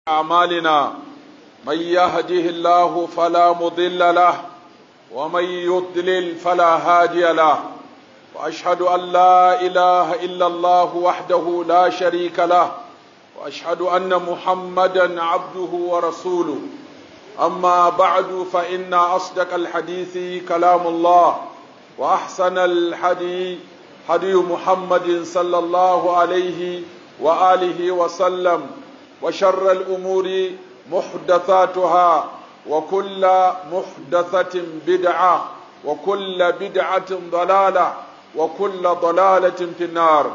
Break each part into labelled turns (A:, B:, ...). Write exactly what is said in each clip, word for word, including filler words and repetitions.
A: أعمالنا من يهده الله فلا مضل له ومن يضلل فلا هادي له وأشهد أن لا إله إلا الله وحده لا شريك له وأشهد أن محمدا عبده ورسوله أما بعد فإن أصدق الحديث كلام الله وأحسن الحديث هدي محمد صلى الله عليه وآله وسلم وشر الأمور محدثاتها وكل محدثة بدعة وكل بدعة ضلالة وكل ضلالة في النار.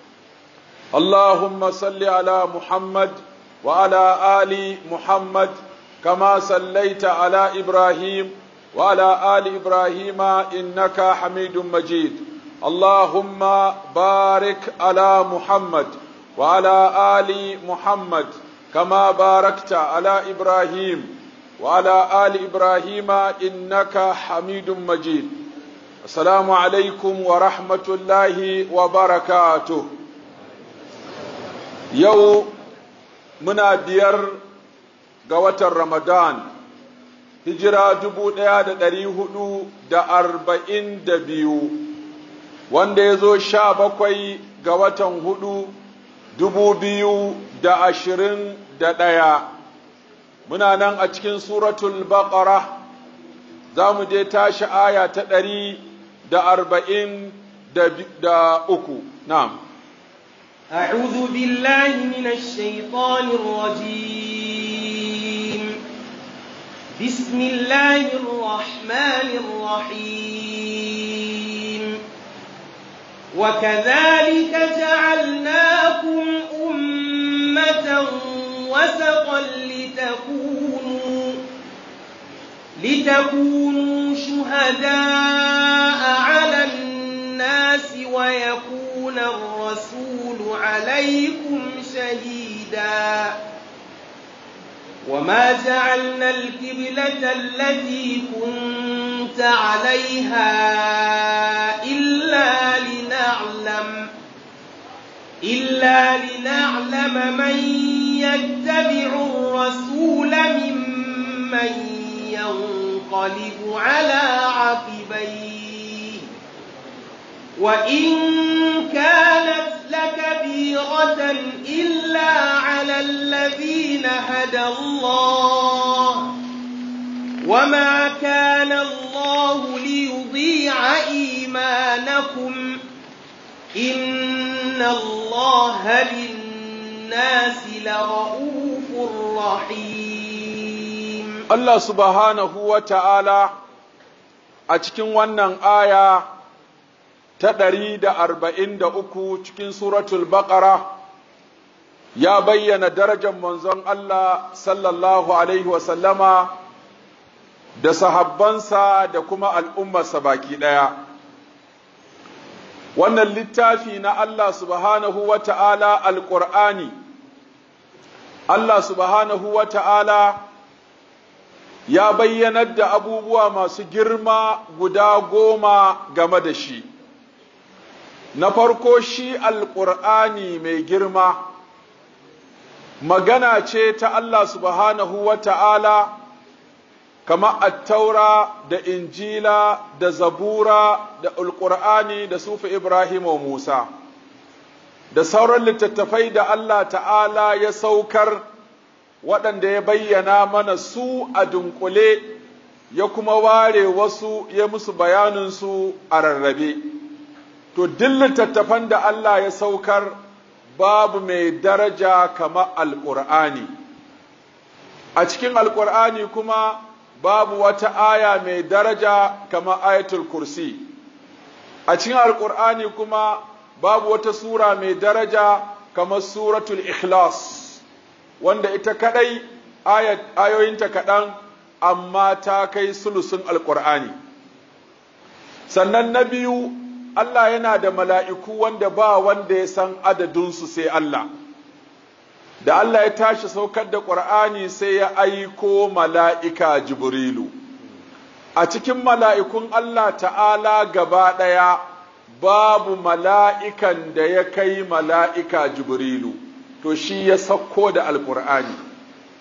A: اللهم صل على محمد وعلى آل محمد كما صليت على إبراهيم وعلى آل إبراهيم إنك حميد مجيد. اللهم بارك على محمد وعلى آل محمد كما باركت على إبراهيم وعلى آل إبراهيم إنك حميد مجيد. السلام عليكم ورحمة الله وبركاته. يوم منا بير قوة رمضان هجرة دبو ديا دا دريه دا أربعين دبيو wanda ya zo sha bakwai ga watan hudu dubu biyu da ashirin da ɗaya muna nan a cikin suratul baqara za mu je tashi aya ta ɗari da arba'in da uku. na'am
B: أعوذ بالله من الشيطان الرجيم بسم الله الرحمن الرحيم وكذلك جعلناكم أمة وسطا لتكونوا لتكونوا شهداء على الناس ويكون الرسول عليكم شهيدا وما جعلنا القبلة التي كنت عليها إلا لنعلم إلا لنعلم من يتبع الرسول ممن ينقلب على عقبيه وإن كانت لكبيرة إلا على الذين هدى الله وما كان الله ليضيع إيمانكم إن الله للناس لرؤوف رحيم.
A: الله سبحانه وتعالى أتكن ونن آية ta ɗari da arba'in da uku cikin suratul baƙara ya bayyana darajar manzon Allah sallallahu alaihi wasallama da sahabbansa da kuma al'ummarsa baki ɗaya. Wannan littafi na Allah subhanahu wa ta'ala alƙur'ani, Allah subhanahu wa ta'ala ya bayyanar da abubuwa masu girma guda goma game da shi. Na farko shi alƙur'ani mai girma magana ce ta Allah subhanahu wa ta'ala kama attaura da injila da zabura da alƙur'ani da sufi Ibrahim wa Musa da sauran littattafai da Allah ta'ala ya saukar waɗanda ya bayyana mana su a dunkule ya kuma ware wasu ya musu bayaninsu a rarrabe. To, duk littattafan da Allah ya saukar babu mai daraja kama Alƙur'ani. A cikin Alƙur'ani kuma babu wata aya mai daraja kama ayatul kursi. A cikin Alƙur'ani kuma babu wata sura mai daraja kama suratul ikhlas, wanda ita kaɗai ayoyinta kaɗan amma ta kai sulusun Alƙur'ani. Sannan na biyu, Allah yana da mala'iku wanda ba wanda ya san adadinsu sai Allah. Da Allah ya tashi saukar da ƙur'ani sai ya aiko mala'ika Jibrilu. A cikin mala'ikun Allah ta'ala gaba ɗaya babu mala'ikan da ya kai mala'ika Jibrilu, to shi ya sauko da Alƙur'ani.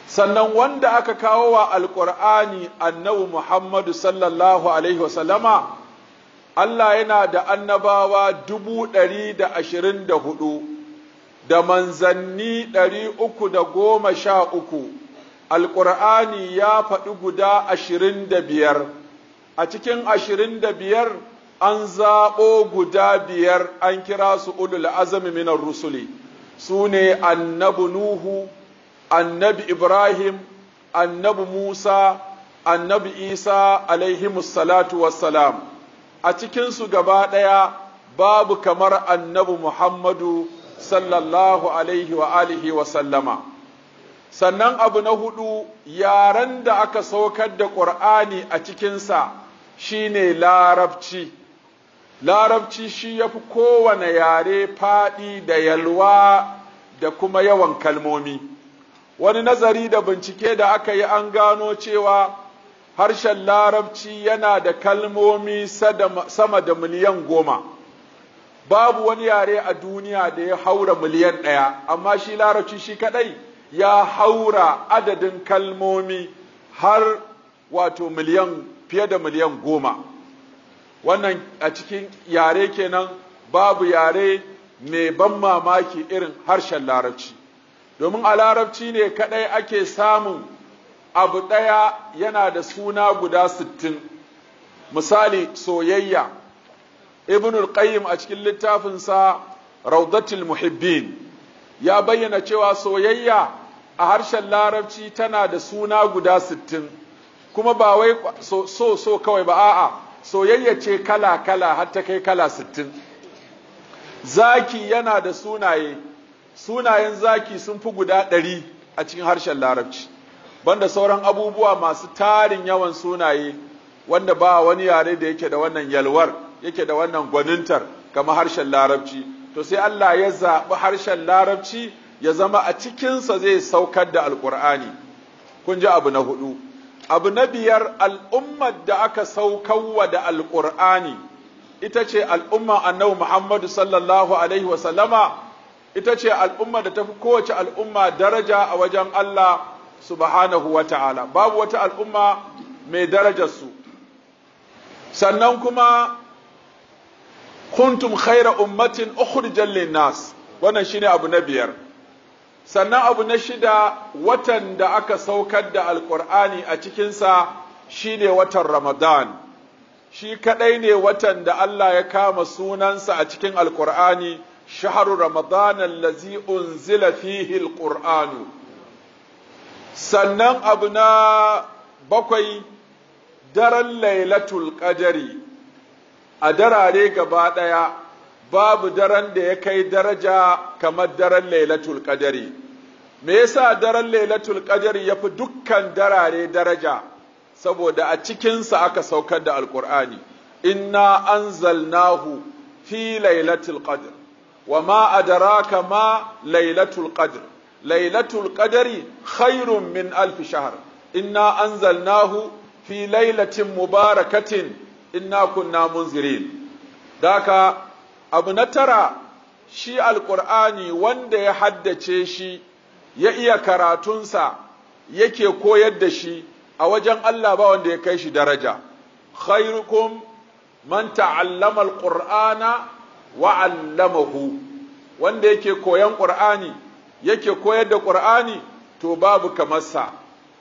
A: sannan wanda aka kawo wa alƙur'ani annabi Muhammadu sallallahu alaihi wasallama Allah yana da annabawa dubu ɗari da ashirin da hudu da manzanni ɗari uku da goma sha uku, alƙur'ani ya faɗi guda ashirin da biyar, a cikin ashirin da biyar an zaɓo guda biyar an kira su ulul azami minar rusuli, su ne annabi Nuhu, annabi Ibrahim, annabi Musa, annabi Isa alaihimus salatu wassalam. A cikinsu gaba ɗaya babu kamar annabi Muhammadu sallallahu alaihi wa alihi wa sallama. Sannan abu na hudu, yaren da aka saukar da ƙur'ani a cikinsa shine larabci. Larabci shi ya fi kowane yare faɗi da yalwa da kuma yawan kalmomi. Wani nazari da bincike da aka yi an gano cewa harshen larabci yana da kalmomi sama da miliyan goma. Babu wani yare a duniya da ya haura miliyan ɗaya, amma shi larabci shi kaɗai ya haura adadin kalmomi har wato miliyan fiye da miliyan goma. Wannan a cikin yare kenan babu yare mai ban mamaki irin harshen larabci. Domin a larabci ne kaɗai ake samun abu ɗaya yana da suna guda sittin. Misali soyayya, Ibnul Qayyim a cikin littafinsa Rawdatul Muhibbin ya bayyana cewa soyayya a harshen larabci tana da suna guda sittin, kuma ba wai so so, so kawai ba, a'a soyayya ce kala kala har ta kai kala sittin. Zaki yana da sunaye, sunayen zaki sun fi guda ɗari a cikin harshen larabci, banda sauran abubuwa masu tarin yawan sunaye wanda ba wani yare da yake da wannan yalwar, yake da wannan gwanintar kamar harshen larabci. To sai Allah ya zaɓi harshen larabci ya zama a cikinsa zai saukar da alƙur'ani. Kun ji abu na hudu. Abu na biyar, al'ummar da aka saukarwa da alƙur'ani ita ce al'umma annabi Muhammadu sallallahu alaihi wasallama, ita ce al'umma da tafi kowace al'umma daraja a wajen Allah subhanahu wa ta'ala. Babu wata al'umma mai darajarsu. Sannan kuma kuntum khaira ummatin ukhrijal linnas, wannan shine abu na biyar. Sannan abu na shida, watan da aka saukar da alqur'ani a cikin sa shine watan Ramadan. Shi kadai ne watan da Allah ya kama sunansa a cikin alqur'ani, shahru ramadan allazi unzila fihi alqur'anu. Sannan abu na bakwai, daren lailatul qadari. A darare gaba ɗaya babu daren da ya kai daraja kamar daren lailatul qadari. Me yasa daren lailatul qadari yafi dukkan darare daraja? Saboda a cikinsa aka saukar da alqur'ani. Inna anzalnahu fi lailatul qadr wa ma adraka ma lailatul qadr. Lailatul qadri khairun min alf shahr. Inna anzalnahu fi lailatin mubarakatin inna kunna munzirin. Daka abu na tara, shi alqur'ani wanda ya haddace shi ya iya karatunsa yake koyar da shi a wajen Allah ba wanda ya kai shi daraja. Khairukum man ta'allama alqur'ana wa 'allamahu. Wanda yake koyan qur'ani yake koyar da qur'ani to babu kamar sa.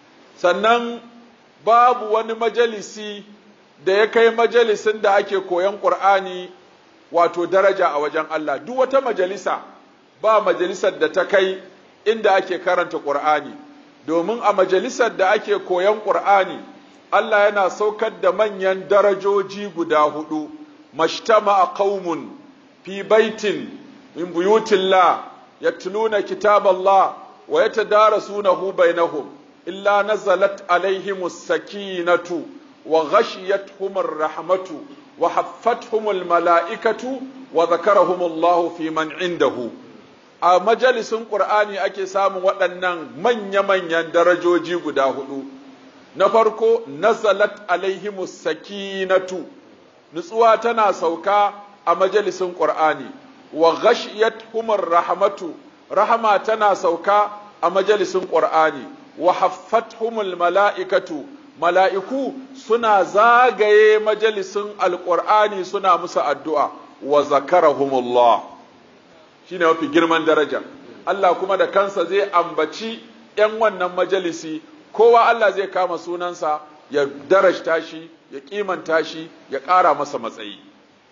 A: Sannan babu wani majalisi da ya kai majalisin da ake koyan Qur'ani wato daraja a wajen Allah. Duk wata majalisa ba majalisar da ta kai inda ake karanta Qur'ani, domin a majalisar da ake koyan Qur'ani Allah yana saukar da manyan darajoji guda hudu. Mashtama'a qaumun fi baitin min buyutillah yatluna kitaballah wa yatadarasunahu bainahum illa nazalat alaihimus sakinatu wa ghashiyatuhumur rahmatu wa haffathumul malaikatu wa dhakarahumullahu fi man indahu. A majalisin Qur'ani ake samun waɗannan manya-manyan darajoji guda hudu. Na farko, nazalat alaihimus sakinatu, nutsuwa tana sauka a majalisin Qur'ani. Wa ghashiyatuhumur rahmatu, rahama tana sauka a majalisin Qur'ani. wa haffathumul mala'ikatu mala'iku suna zagaye majalisin alqur'ani suna musu addu'a wa zakarahumullah shine mafi girman daraja Allah kuma da kansa zai ambaci ‘yan wannan majalisi kowa Allah zai kama sunansa ya darajta shi ya kimanta shi ya ƙara masa matsayi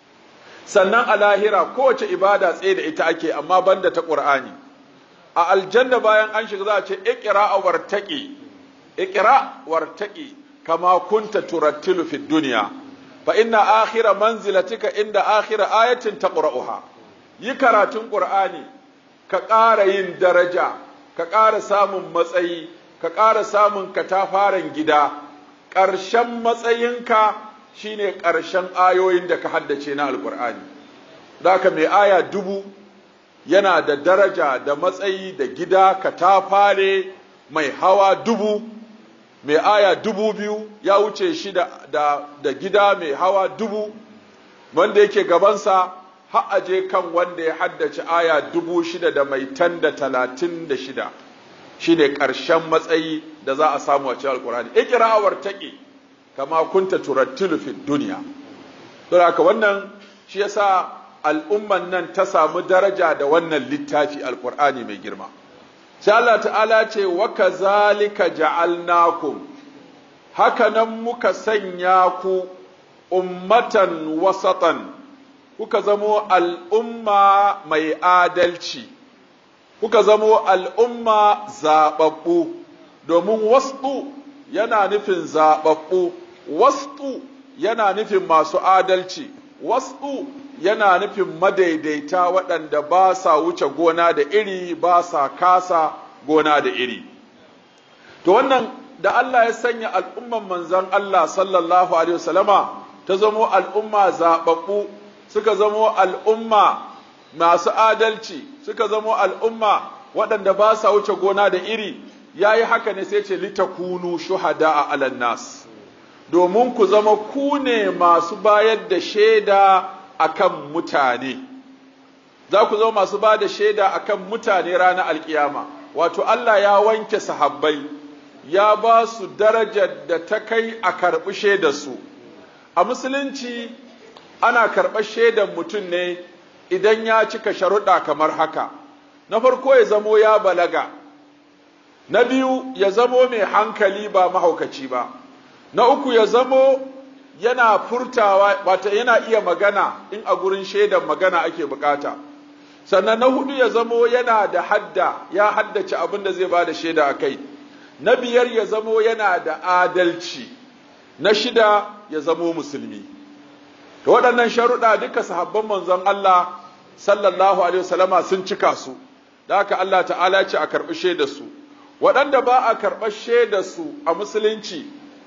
A: sannan a lahira kowace ibada tsaye da ita ake amma banda ta ƙur'ani a aljanna bayan an shiga za a ce iqra wartaqi iqra wartaqi kama kunta turattilu fid dunya fa inna akhira manzilatika inda akhira ayatin taqra'uha yi karatun ƙur'ani ka ƙara yin daraja ka ƙara samun matsayi ka ƙara samun katafaren gida ƙarshen matsayinka shine ƙarshen ayoyin da ka haddace na alƙur'ani da ka mai aya dubu yana da daraja da matsayi da gida katafare mai hawa dubu mai aya dubu biyu ya wuce shi da, da, da gida mai hawa dubu wanda yake gabansa har aje kan wanda ya haddace aya dubu shida da mai tan da talatin da shida shine ƙarshen matsayi da za a samu a cikin alkurani ikra wartaqi kama kunta turattilu fid dunya don haka wannan shi yasa al'umman nan ta samu daraja da wannan littafi alkurani mai girma sai Allah ta'ala ce wa kazalika ja'alnakum haka nan muka sanya ku ummatan wasatan kuka zamo al'umma mai adalci kuka zamo al'umma zaɓaɓɓu domin wasu yana nufin zaɓaɓɓu wasu yana nufin masu adalci wasu yana nufin madaidaita waɗanda ba sa wuce gona da iri ba sa kasa gona da iri to wannan da Allah ya sanya al'umman manzon Allah sallallahu alaihi wasallama ta zamo al'umma zaɓaɓɓu suka zamo al'umma masu adalci suka zamo al'umma waɗanda ba sa wuce gona da iri yayi haka ne sai ce litakunu shuhada'a 'alan nas domin ku zama ku ne masu bayar da shaida akan mutane za ku zama masu ba da shaida akan mutane ranar alkiyama wato Allah ya wanke sahabbai ya ba su darajar da ta kai a karɓi shaidar su a musulunci ana karɓar shaidar mutum ne idan ya cika sharuɗa kamar haka na farko ya zamo ya balaga na biyu ya zamo mai hankali ba mahaukaci ba na uku ya zamo yana furtawa wata yana iya magana in a gurin shaidar magana ake bukata sannan na hudu ya zamo yana da hadda ya haddace abin da zai ba da shaida a kai na biyar ya zamo yana da adalci na shida ya zamo musulmi da waɗannan sharuɗa duka sahabban manzon Allah sallallahu alaihi wasallama sun cika su da haka Allah ta'ala ce a karɓi shaidar su waɗanda ba a karɓar shaidar su a musulunci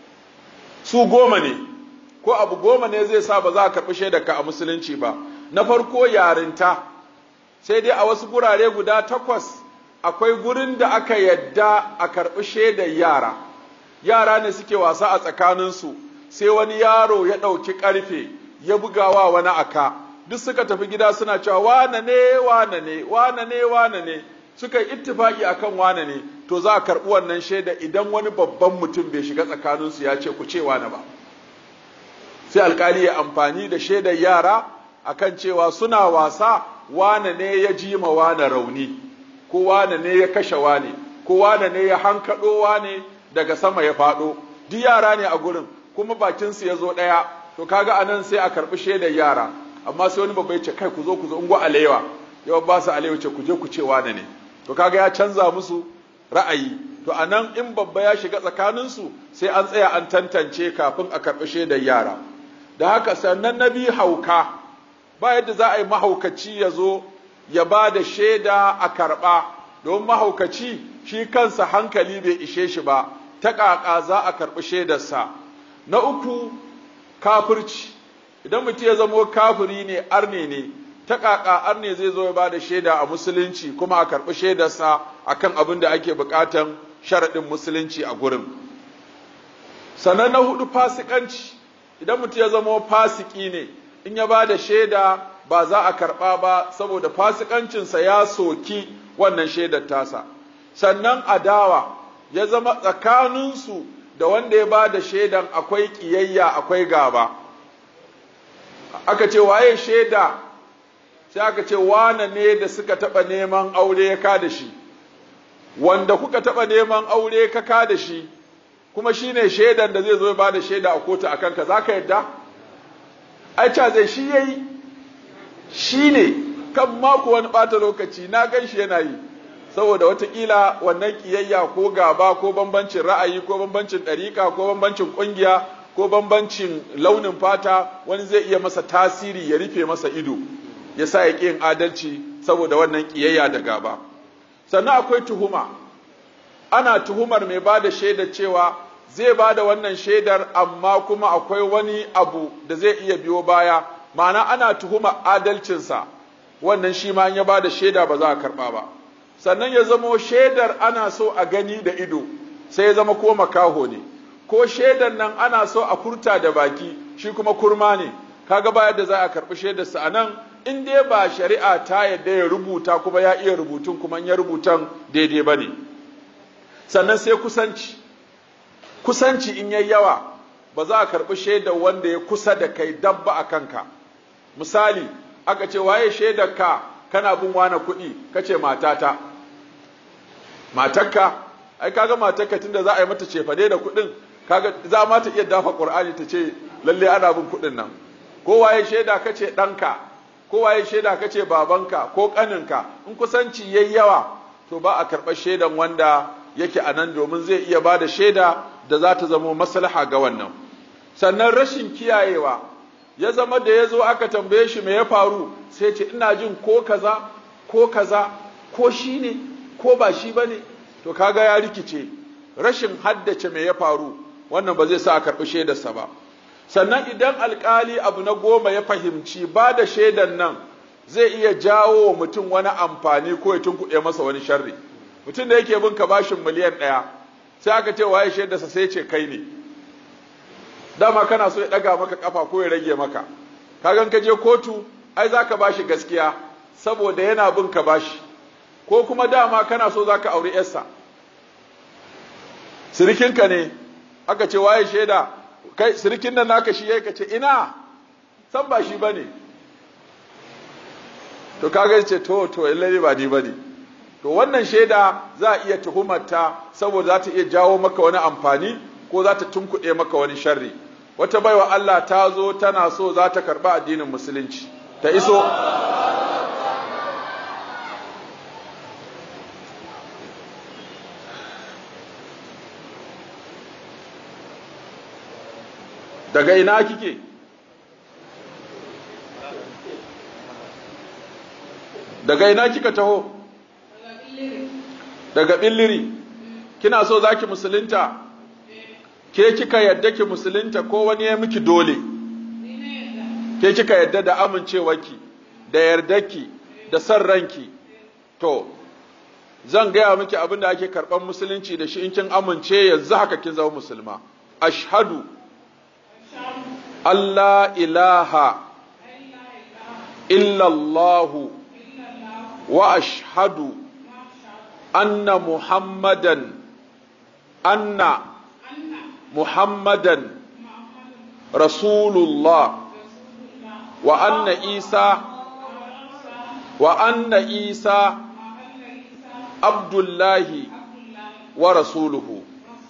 A: su goma ne ko abu goma ne zai sa ba za a karɓi shaidar ka a musulunci ba na farko yarinta sai dai a wasu gurare guda takwas akwai gurin da aka yadda a karɓi shaidar yara yara ne suke wasa a tsakaninsu sai wani yaro ya ɗauki ƙarfe ya bugawa wani aka duk suka tafi gida suna cewa wane ne wane ne wane ne wane ne suka yi ittifaki akan wane ne to za a karɓi wannan shaida idan wani babban mutum bai shiga tsakaninsu ya ce ku ce wane ba sai alkali ya amfani da shaidar yara akan cewa suna wasa wane ne ya ji ma wane rauni ko wane ne ya kashe wane ko wane ne ya hankaɗo wane daga sama ya faɗo duk yara ne a gurin kuma bakinsu ya zo ɗaya to kaga anan sai a karɓi shaidar yara amma sai wani babba ya ce kai ku zo ku zo ungo alewa yawan ba su alewa ce ku je ku ce wane ne to kaga ya canza musu ra'ayi to anan in babba ya shiga tsakaninsu sai an tsaya an tantance kafin a karɓi shaidar yara da haka sannan na biyu hauka ba yadda za a yi mahaukaci ya zo ya ba da shaida a karɓa don mahaukaci shi kansa hankali bai ishe shi ba ta ƙaƙa za a karɓi shaidarsa na uku kafirci idan mutum ya zamo kafiri ne arne ne ta ƙaƙa arne zai zo ya ba da shaida a musulunci kuma a karɓi shaidarsa akan abin da ake buƙatan sharaɗin musulunci a gurin sannan na hudu fasikanci idan mutum ya zamo fasiki ne in ya ba da shaida ba za a karɓa ba saboda fasikancinsa ya soki wannan shaidar tasa sannan adawa ya zama tsakaninsu da wanda ya ba da shaidan akwai ƙiyayya akwai gaba, aka ce waye shaida, sai aka ce wane ne da suka taɓa neman aure ya ka da shi, wanda kuka taɓa neman aure ka ka da shi kuma shi ne shaidan da zai zo ya ba da shaida a kotu a kanka, za ka yadda? ai ca zai shi ya yi, shi ne kan mako wani ɓata lokaci na gan shi yana yi, saboda watakila wannan ƙiyayya ko gaba ko bambancin ra'ayi ko bambancin ɗariƙa ko bambancin ƙungiya ko bambancin launin fata wani zai iya masa tasiri ya rufe masa ido ya sa ya ƙi yin adalci saboda wannan ƙiyayya da gaba. Sannan akwai tuhuma, ana tuhumar mai ba da shaidar cewa zai ba da wannan shaidar amma kuma akwai wani abu da zai iya biyo baya, ma'ana ana tuhumar adalcinsa, wannan shi ma ya ba da shaida ba za a karɓa ba. Sannan ya zamo shaidar ana so a gani da ido sai ya zama ko makaho ne, ko shaidar nan ana so a furta da baki shi kuma kurma ne, kaga ba yadda za a karɓi shaidarsa a nan in dai ba shari'a ta yadda ya rubuta kuma ya iya rubutun kuma ya rubutan daidai ba ne. Sannan sai kusanci, kusanci in yayi yawa ba za a karɓi shaidar wanda ya kusa da kai dabba a kanka. Misali aka ce waye shaidar ka kana bin wani kuɗi, kace matata. Matarka, ai kaga matarka tunda za a yi mata cefane da kuɗin, kaga za ma ta iya dafa Qur'ani ta ce lalle ana bin kuɗin nan. Ko waye shaida kace ɗanka, ko waye shaida kace babanka ko ƙaninka, in kusanci yayi yawa to ba a karɓar shaidan wanda yake a nan domin zai iya ba da shaida da za ta zama maslaha ga wannan. Sannan rashin kiyayewa, ya zama da ya zo aka tambaye shi me ya faru sai ce ina jin ko kaza ko kaza ko shi ne ko ba shi ba ne, to kaga ya rikice, rashin haddace me ya faru wannan ba zai sa a karɓi shaidarsa ba. Sannan idan alƙali abu na goma ya fahimci ba da shaidan nan zai iya jawo wa mutum wani amfani ko ya tunkuɗe masa wani sharri. Mutum da yake bin ka bashin miliyan ɗaya sai aka ce waye shaidarsa sai ce kai ne, dama kana so ya ɗaga maka ƙafa ko ya rage maka, kagan ka je kotu ai za ka bashi gaskiya saboda yana bin ka bashi, ko kuma dama kana so za ka auri yarsa, sirikinka ne aka ce waye shaida, kai sirikin nan naka shi yayi, ka ce ina san ba shi bane, to kaga ce to to lalle ba ni bane, to wannan shaida za a iya tuhumarta saboda za ta iya jawo maka wani amfani ko za ta tunkuɗe maka wani sharri. Wata baiwa Allah ta zo tana so za ta karɓi addinin musulunci, ta iso daga ina kike? Daga ina kika taho? Daga Billiri. Kina so zaki musulunta? Ke kika yadda ki musulunta ko wani ya miki dole? Ke kika yadda da amincewarki, da yardarki, da san ranki. To, zan gaya miki abin da ake karɓar musulunci da shi in kin amince yanzu haka kin zama musulma. Ashhadu Allah ilaha illallahu wa ashhadu anna Muhammadan anna Muhammadan Rasulullah wa anna Isa wa anna Isa Abdullahi wa rasuluhu.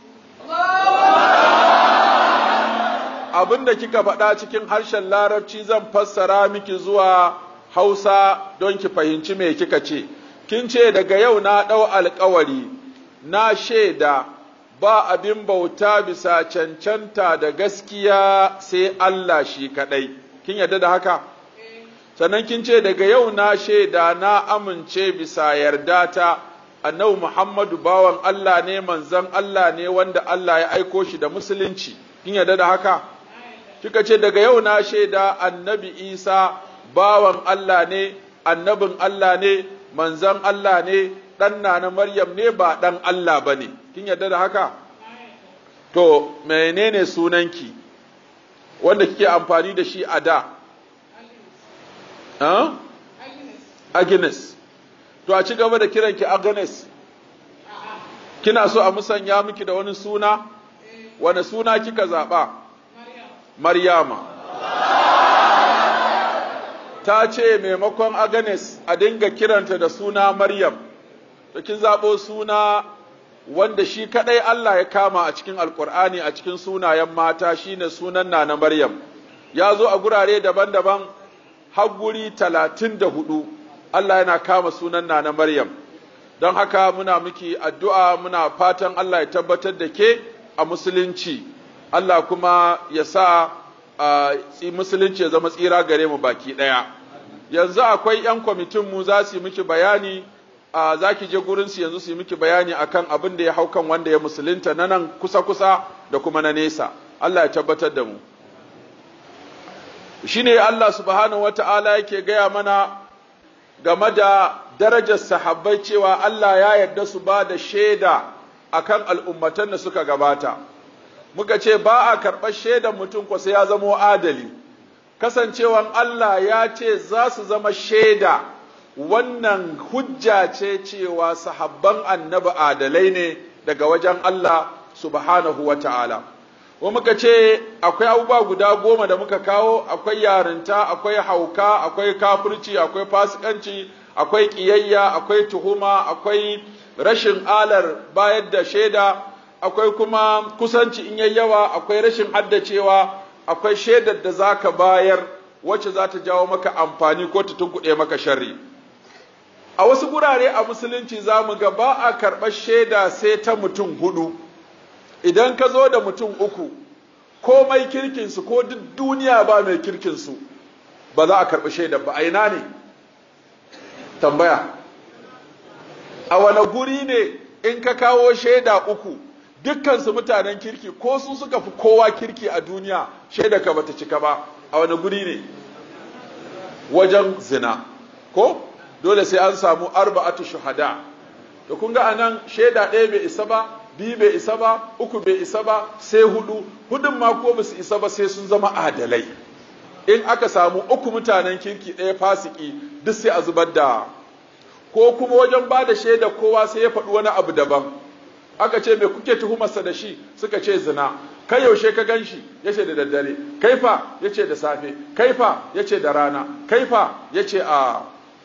A: Abinda kika faɗa cikin harshen Larabci zan fassara miki zuwa Hausa don ki fahimci me kika ce. Kin ce daga yau na ɗau alƙawari, na shaida ba abin bauta bisa cancanta da gaskiya sai Allah shi kaɗai. Kin yarda da haka? Sannan kin ce daga yau na shaida na amince bisa yarda ta Annabi Muhammadu bawan Allah ne, manzon Allah ne wanda Allah ya aiko shi da musulunci. Kin yarda da haka? Kika ce daga yau na shaida Annabi Isa bawan Allah ne, annabin Allah ne, manzon Allah ne, ɗan na Maryam ne ba ɗan Allah ba ne. Kin yarda da haka? To, menene sunanki wanda kike amfani da shi a da? Agnes. Agnes. To, a ci gaba da kiranki Agnes. kina so a musanya miki da wani suna? Wani suna kika zaɓa? Maryama. Ta ce maimakon Agnes a dinga kiranta da suna Maryam, to kin zaɓo suna wanda shi kaɗai Allah ya kama a cikin Alƙur'ani a cikin sunayen mata shine sunan Nana Maryam. Ya zo a gurare daban-daban har guri talatin da hudu Allah yana kama sunan Nana Maryam. Don haka muna miki addu'a muna fatan Allah ya tabbatar da ke a musulunci, Allah kuma ya sa a musulunci ya zama tsira gare mu baki ɗaya. Yanzu akwai ‘yan kwamitin mu za su yi miki bayani, a za ki je gurinsu yanzu su yi miki bayani akan abin da ya hau kan wanda ya musulunta na nan kusa-kusa da kuma na nesa. Allah ya tabbatar da mu. Shi ne Allah subhanahu wata'ala yake gaya mana game da darajar sahabbai cewa Allah ya yarda su ba da shaida akan al'ummatan da suka gabata. Muka ce ba a karɓar shaidan mutum ko sai ya zamo adali. Kasancewan Allah ya ce za su zama shaida, wannan hujja ce cewa sahabban annabi adalai ne daga wajen Allah subhanahu wa ta'ala. Wa muka ce akwai abubuwa guda goma da muka kawo, akwai yarinta, akwai hauka, akwai kafirci, akwai fasikanci, akwai ƙiyayya, akwai tuhuma, akwai rashin alar bayar da shaida, akwai kuma kusanci in yayi yawa, akwai rashin haddacewa, akwai shaidar da zaka bayar wacce za ta jawo maka amfani ko ta tunkuɗe maka sharri. A wasu gurare a musulunci za mu ga ba a karɓar shaida sai ta mutum hudu. Idan ka zo da mutum uku, komai kirkinsu ko duk duniya ba mai kirkinsu, ba za a karɓi shaidar ba. A ina ne? Tambaya. A wane guri ne in ka kawo shaida uku, dukkansu mutanen kirki ko su suka fi kowa kirki a duniya, shaida ka bata cika ba, a wane guri ne? Wajen zina. Ko? Dole sai an samu arba'atu shuhada. Da kun ga anan shaida ɗaya bai isa ba, biyu bai isa ba, uku bai isa ba, sai hudu. Hudun ma ko ba su isa ba sai sun zama adalai. In aka samu uku mutanen kirki ɗaya fasiki, duk sai a zubar da. Ko kuma wajen ba da shaida kowa sai ya faɗi wani abu daban. Aka ce me kuke tuhumarsa da shi? Suka ce zina. Kai yaushe ka gan shi? Ya ce da daddare. Kaifa? Ya ce da safe. Kaifa? Ya ce da rana. Kaifa? Ya ce a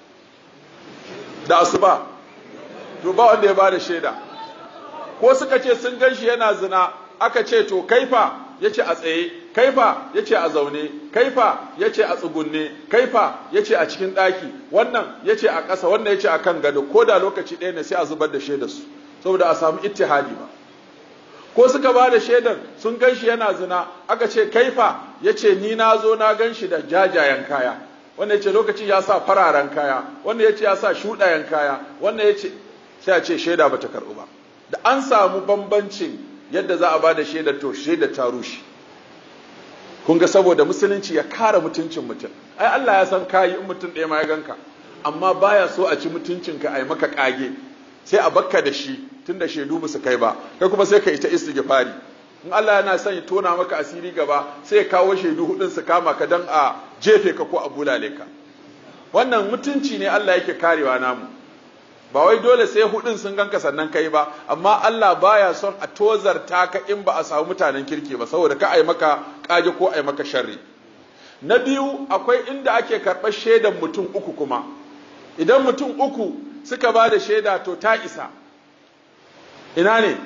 A: da asuba. To ba wanda ya ba da shaida. Ko suka ce sun gan shi yana zina. Aka ce to kaifa? Ya ce a tsaye. Kaifa? Ya ce a zaune. Kaifa? Ya ce a tsugunne. Kaifa? Ya ce a cikin ɗaki. Wannan ya ce a ƙasa. Wannan ya ce a kan gado. Ko da lokaci ɗaya ne sai a zubar da shaidarsu. Saboda a samu ittihadi ba. Ko suka ba da shaidan sun gan shi yana zina. Aka ce kaifa? Ya ce ni na zo na gan shi da jajayen kaya. Wannan ya ce lokacin ya sa fararen kaya. Wannan ya ce ya sa shuɗayen kaya. Wannan ya ce sai a ce shaida bata karɓu ba. Da an samu bambancin yadda za a ba da shaidar to shaidar ta rushe. Kun ga saboda musulunci ya kare mutuncin mutum. Ai Allah ya san kayi in mutum ɗaya ma ya ganka. Amma baya so a ci mutuncinka a yi maka ƙage. Sai a bakka da shi tunda shaidu ba su kai ba. Kai kuma sai ka yi ta istighfari. In Allah yana son ya tona maka asiri gaba sai ya kawo shaidu hudun su kama ka dan a jefe ka ko a bulale ka. Wannan mutunci ne Allah yake karewa namu. Ba wai dole sai hudun sun ganka sannan kai ba, amma Allah baya son a tozarta ka in ba a samu mutanen kirki ba saboda ka ai maka kage ko ai maka sharri. Na biyu akwai inda ake karɓar shaidan mutum uku kuma. Idan mutum uku suka ba da shaida to ta isa. Ina ne?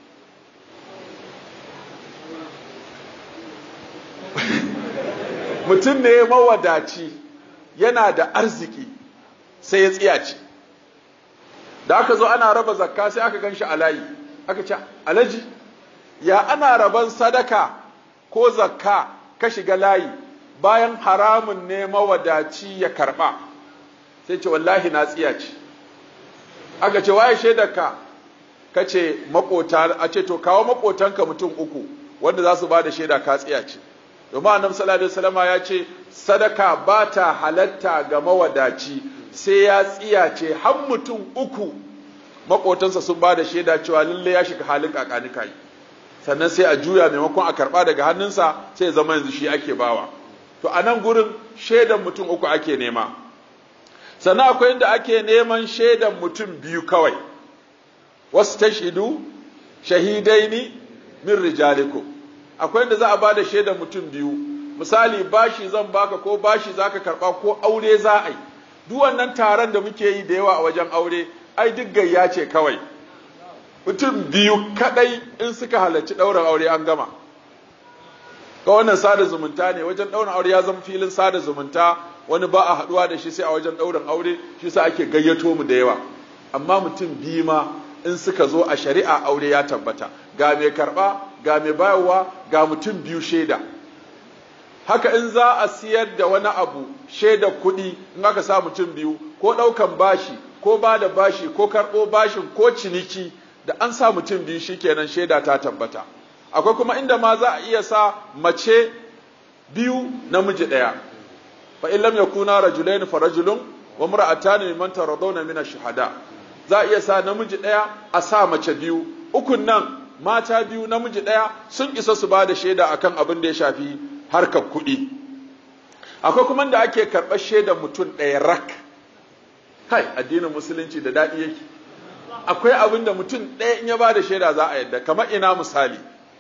A: Mutum ne mawadaci yana da arziki sai ya tsiyace. Da aka zo ana raba zakka sai aka ganshi a layi. Aka ce, Alhaji, ya ana raban sadaka ko zakka ka shiga layi bayan haramun ne mawadaci ya karba. Sai ce wallahi na tsiyace. Aka ce waye shaidarka? Ka ce makota, a ce to kawo makotanka mutum uku wanda za su ba da shaida ka tsiyace. Domin Annabi sallallahu alaihi wasallam ya ce sadaka ba ta halatta ga mawadaci sai ya tsiyace har mutum uku makotansa sun ba da shaida cewa lalle ya shiga halin kakanika yi. Sannan sai a juya maimakon a karba daga hannunsa sai ya zama yanzu shi ake bawa. To a nan gurin shaidan mutum uku ake nema. Sannan akwai inda ake neman shaidan mutum biyu kawai. wastashhidu shahidaini min rijalikum. Akwai inda za a bada shaidar mutum biyu, misali bashi zan baka ko bashi zaka karba ko aure za a yi. Duk wannan taron da muke yi da yawa a wajen aure ai duk gayya ce kawai. Mutum biyu kadai in suka halarci ɗaurin aure an gama. Ga wannan sada zumunta ne, wajen ɗaurin aure ya zama filin sada zumunta, wani ba a haɗuwa da shi sai a wajen ɗaurin aure, shi sa ake gayyato mu da yawa. Amma mutum biyu ma in suka zo a shari'a aure ya tabbata, ga mai karɓa, ga mai bayarwa, ga mutum biyu shaida. Haka in za a siyar da wani abu shaida kuɗi in aka sa mutum biyu, ko ɗaukan bashi ko ba da bashi ko karɓo bashin ko ciniki, da an sa mutum biyu shikenan shaida ta tabbata. Akwai kuma inda ma za a iya sa mace biyu namiji ɗaya, fa in lam yakuna rajulain fa rajulun wa imra'atan mimman taradawna min ash-shuhada. Za a iya sa namiji ɗaya a sa mace biyu, ukun nan mata biyu namiji ɗaya sun isa su ba da shaida akan abin da ya shafi harkar kuɗi. Akwai kuma da ake karɓar shaidar mutum ɗaya rak. Kai, addinin musulunci da daɗi yake. Akwai abin da mutum ɗaya in ya ba da shaida za a yadda, kamar ina misali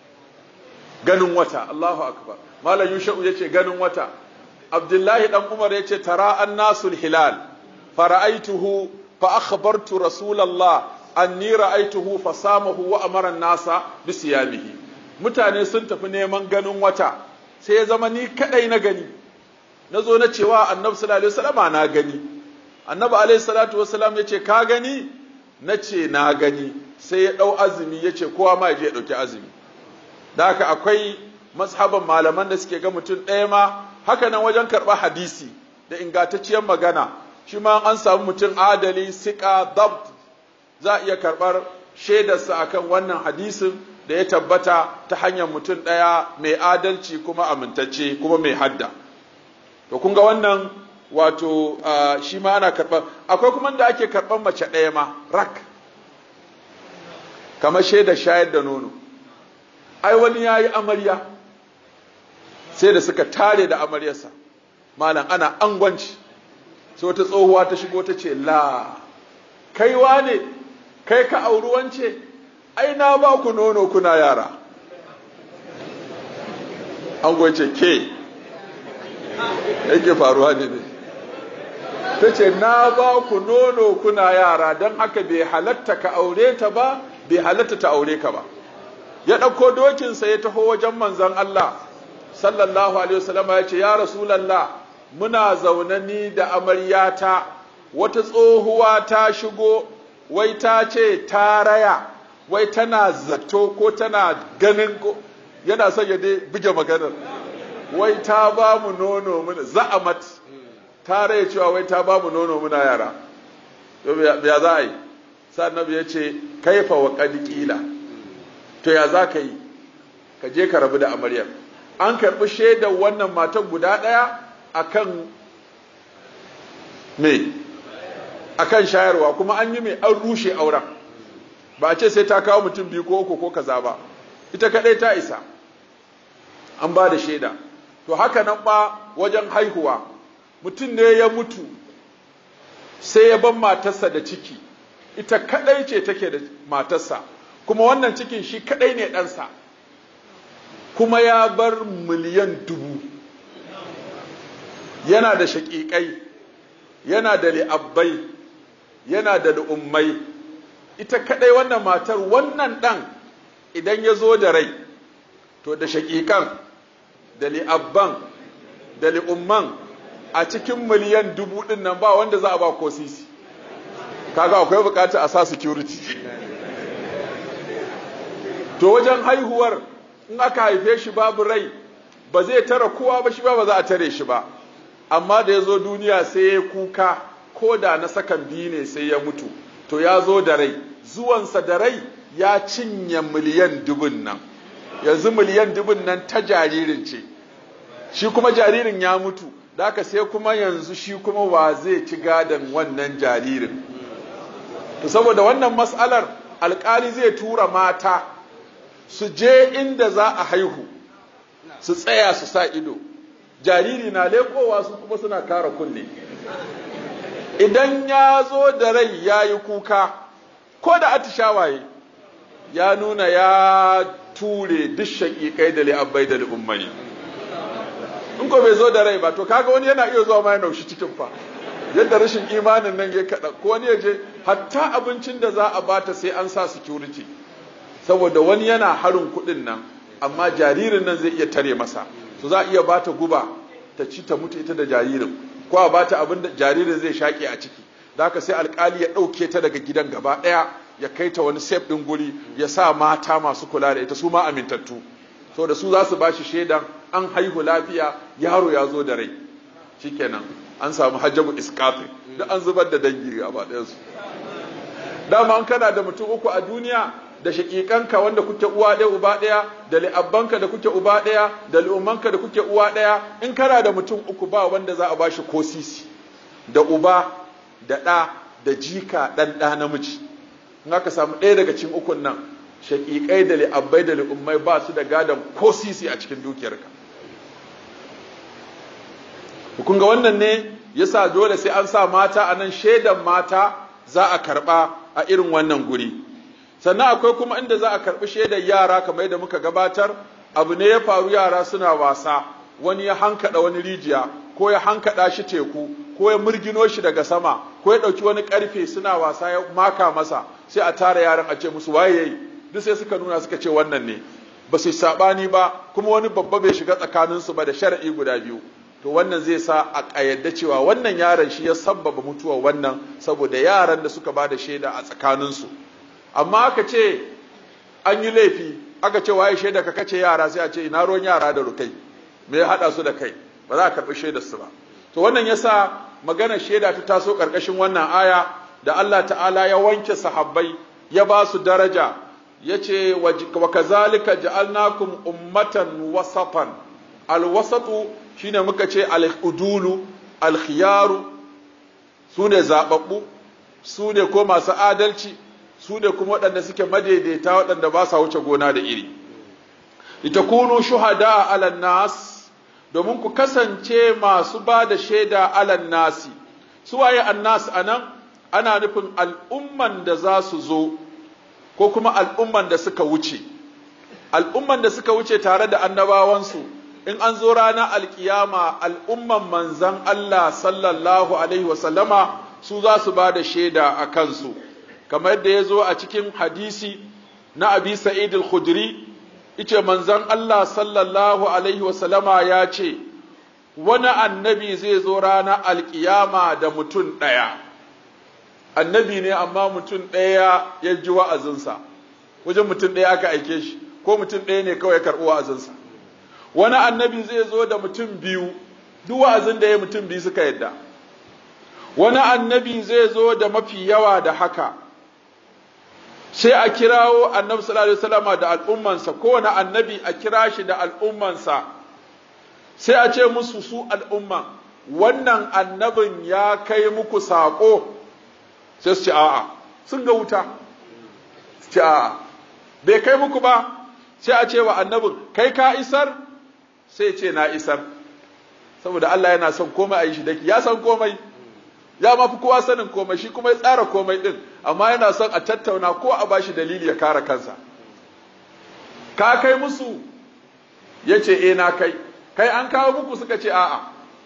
A: ganin wata. Allahu akbar. Malam Yusha'u yace ganin wata. Abdullahi dan Umar yace tara annasul hilal fara'aituhu fa akhbartu Rasulullah anni ra'aituhu fa samahu wa amara an-nasa bi siyamihi. Mutane sun tafi neman ganin wata, sai ya zama ni kadai na gani. Nazo na cewa Annabi sallallahu alaihi wasallam na gani. Annabi alaihi salatu wasallam yace ka gani? Nace na gani. Sai ya dau azumi yace kowa ma ya je ya dauki azumi. Da haka akwai mazhaban malaman da suke ga mutum ɗaya ma, haka nan wajen karɓar hadisi da ingantacciyar magana, shi ma an samu mutum adali, siƙa, dabt, za a iya karɓar shaidarsa akan wannan hadisin da ya tabbata ta hanyar mutum ɗaya mai adalci kuma amintacce kuma mai hadda. To kun ga wannan wato uh, shi ma ana karɓar. Akwai kuma da ake karɓar mace ɗaya ma rak, kamar shaidar shayar da nono. Ai wani ya yi amarya sai da suka tare da amaryarsa, malam ana angwanci, sai wata tsohuwa ta shigo ta ce la kaiwa ne kai ka auri wance, ai na ba ku nono kuna yara. Ango ce ke yake faruwa ne ne, ta ce na ba ku nono kuna yara, don haka bai halatta ka aure ta ba, bai halatta ta aure ka ba. Ya ɗauko dokinsa ya taho wajen manzon Allah sallallahu alaihi wasallam, ya ce ya Rasulallah, muna zaune ni da amaryata, wata tsohuwa ta shigo, wai ta ce ta raya, wai tana zato ko tana ganin ko yana son ya dai buge maganar, wai ta ba mu nono muna za'amat, ta raya cewa wai ta ba mu nono muna yara. Ya za a yi? Sa annabi ya ce kaifa wa qad qila, to ya za ka yi? Ka je ka rabu da amaryar. An karɓi shaidar wannan matan guda ɗaya akan me? Akan shayarwa, kuma an yi mai an rushe auren. Ba a ce sai ta kawo mutum biyu ko uku ko kaza ba. Ita kaɗai ta isa. An ba da shaida. To haka nan ba wajen haihuwa. Mutum ne ya mutu sai ya ban matarsa da ciki. Ita kaɗai ce take da matarsa. Kuma wannan cikin shi kadai ne ɗansa, kuma ya bar miliyan dubu, yana da shaƙiƙai, yana da li'abbai, yana da li'ummai. Ita kadai wannan matar, wannan ɗan idan ya zo da rai, to da shaƙiƙan, da li'abban, da li'umman a cikin miliyan dubu ɗin nan ba wanda za a ba ko sisi. Kaga akwai bukata a sa security. To wajen haihuwar in aka haife shi babu rai, ba zai tara kowa ba, shi ba ba za a tare shi ba. Amma da ya zo duniya sai ya kuka, ko da na sakan biyu ne sai ya mutu, to ya zo da rai. Zuwansa da rai ya cinye miliyan dubun nan. Yanzu miliyan dubun nan ta jaririn ce, shi kuma jaririn ya mutu, da haka sai kuma yanzu shi kuma wa zai ci gadon wannan jaririn. To saboda wannan mas'alar alƙali zai tura mata su je inda za a haihu, su tsaya su sa ido, jariri na lekowa su kuma suna kara kunne. Idan ya zo da rai ya yi kuka, ko da atishawaye ya nuna ya ture duk shaƙiƙai da li'abbai da li'ummani. In ko bai zo da rai ba, to kaga wani yana iya zuwa ma ya naushi cikin fa. Yadda rashin imanin nan ya kaɗa, ko wani ya je hatta abincin da za a bata sai an sa security. Saboda wani yana harin kuɗin nan, amma jaririn nan zai iya tare masa. To za a iya bata guba ta ci ta mutu ita da jaririn, ko a bata abin da jaririn zai shaƙe a ciki. Da haka sai alƙali ya ɗauke ta daga gidan gaba ɗaya, ya kai ta wani safe ɗin guri, ya sa mata masu kula da ita su ma amintattu. So da su za su ba shi shaidan an haihu lafiya, yaro ya zo da rai. Shikenan an samu hajjabu iskafi, duk an zubar da dangi gaba ɗayansu. Dama an kana da mutum uku a duniya, da shaƙiƙanka wanda kuke uwa ɗaya uba ɗaya, da li'abbanka da kuke uba ɗaya, da li'ummanka da kuke uwa ɗaya, in kana da mutum uku ba wanda za a ba shi ko sisi, da uba, da ɗa, da jika ɗan ɗa namiji. In aka samu ɗaya daga cikin ukun nan, shaƙiƙai da li'abbai da li'ummai ba su da gadon ko sisi a cikin dukiyarka. Kun ga wannan ne yasa dole sai an sa mata a nan, shaidan mata za a karɓa a irin wannan guri. Sannan akwai kuma inda za a karɓi shaidar yara, kamar yadda muka gabatar, abu ne ya faru yara suna wasa, wani ya hankaɗa wani rijiya, ko ya hankaɗa shi teku, ko ya murgino shi daga sama, ko ya ɗauki wani ƙarfe suna wasa ya maka masa, sai a tara yaran a ce musu waye yayi, duk sai suka nuna suka ce wannan ne, ba su saɓani ba, kuma wani babba bai shiga tsakaninsu ba da shara'i guda biyu. To wannan zai sa a ƙayyade cewa wannan yaron shi ya sabbaba mutuwar wannan, saboda yaran da suka ba da shaida a tsakaninsu. Amma aka ce an yi laifi, aka ce waye shaida ka kace yara, sai a ce ina ruwan yara da rukai, me ya haɗa su da kai, ba za a karɓi shaidar su ba. To wannan yasa maganar shaida ta taso ƙarƙashin wannan aya da Allah ta'ala ya wanke sahabbai, ya ba su daraja, ya ce wa kazalika ja'alnakum ummatan wasatan. Al-wasatu shine muka ce al-udulu, al-khiyaru, su ne zaɓaɓɓu, su ne ko masu adalci, su ne kuma waɗanda suke madaidaita, waɗanda ba sa wuce gona da iri. Litakunu shuhada ala nas, domin ku kasance masu ba da shaida ala nasi. Su waye annas anan? Ana nufin al'umman da za su zo, ko kuma al'umman da suka wuce. Al'umman da suka wuce tare da annabawansu, in an zo ranar alkiyama, al'umman manzan Allah sallallahu alaihi wasallama su za su ba da shaida a kansu. Kamar yadda ya zo a cikin hadisi na Abi Sa'id al-Khudri, ice manzon Allah sallallahu alaihi wasallama ya ce, wani annabi zai zo ranar alkiyama da mutum ɗaya. Annabi ne amma mutum ɗaya ya ji wa'azinsa, wajen mutum ɗaya aka aike shi, ko mutum ɗaya ne kawai ya karɓi wa'azinsa. Wani annabi zai zo da mutum biyu, duk wa'azin da ya mutum biyu suka yadda. Wani annabi zai zo da mafi yawa da haka. Sai a kirawo annabi sallallahu alaihi wasallama da al'ummansa, kowane annabi a kira shi da al'ummansa, sai a ce musu su al'umma, wannan annabin ya kai muku saƙo, sai su ce a'a, sun ga wuta, su ce a'a, bai kai muku ba, sai a ce wa annabin, kai ka isar, sai ce na isar, saboda Allah yana son komai a yi shi daki, ya san komai, ya mafi kowa sanin komai, shi kuma ya tsara komai din, amma yana son a tattauna ko a bashi dalili ya kare kansa. Ka kai musu? Ya ce eh na kai. Kai an kawo muku? Suka ce a'a.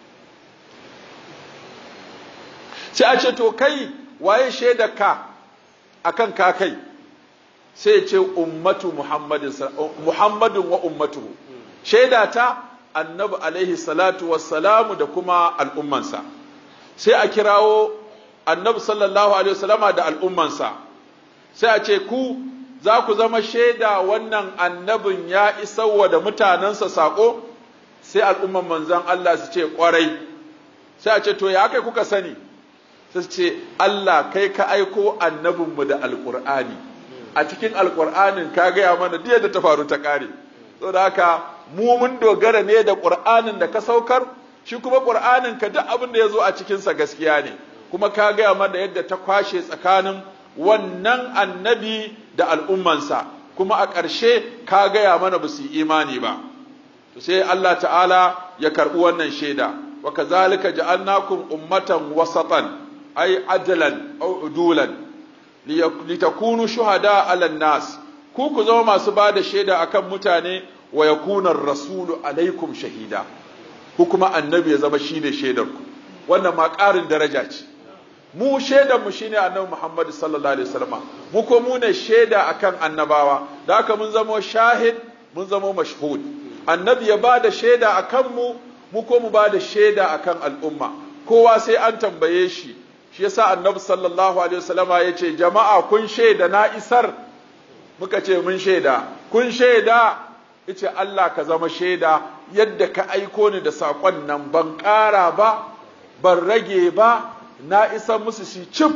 A: Sai a ce to kai waye shaidar ka akan ka kai? Sai ya ce ummatu Muhammadin, Muhammadun wa ummatuhu. Shaida ta annabi alaihi salatu wassalamu da kuma al'ummansa. Sai a kirawo annabi sallallahu alaihi wasallama da al'ummansa, sai a ce ku za ku zama shaida wannan annabin ya isarwa da mutanensa saƙo? Sai al'umman manzan Allah su ce ƙwarai. Sai a ce to ya kai kuka sani? Sai su ce Allah kai ka aiko annabinmu da alƙur'ani, a cikin alƙur'anin ka gaya mana duk yadda ta faru ta ƙare, saboda haka mu mun dogara ne da ƙur'anin da ka saukar, shi kuma ƙur'anin ka duk abin da ya zo a cikinsa gaskiya ne, kuma ka gaya mana yadda ta kwashe tsakanin wannan annabi da al'ummansa, kuma a ƙarshe ka gaya mana ba su yi imani ba. To sai Allah ta'ala ya karɓi wannan shaida, wa kazalika ja'alnakum ummatan wasatan ay adalan aw udulan litakunu shuhada ala nas ku ku zama masu bada shaida akan mutane wa yakuna ar-rasulu alaikum shahida ku kuma annabi ya zama shine shaidar ku wannan ma ƙarin daraja ce mu shaidar mu shine annabi Muhammad sallallahu alaihi wasallam mu ko mu ne shaida akan annabawa da haka mun zama shahid mun zama mashhud annabi ya bada shaida akan mu mu ko mu bada shaida akan al'umma kowa sai an tambaye shi shi yasa annabi sallallahu alaihi wasallama yace jama'a kun shaida na isar muka ce mun shaida kun shaida yace Allah ka zama shaida yadda ka aiko ni da sakon nan ban ƙara ba ban rage ba na isar musu shi cif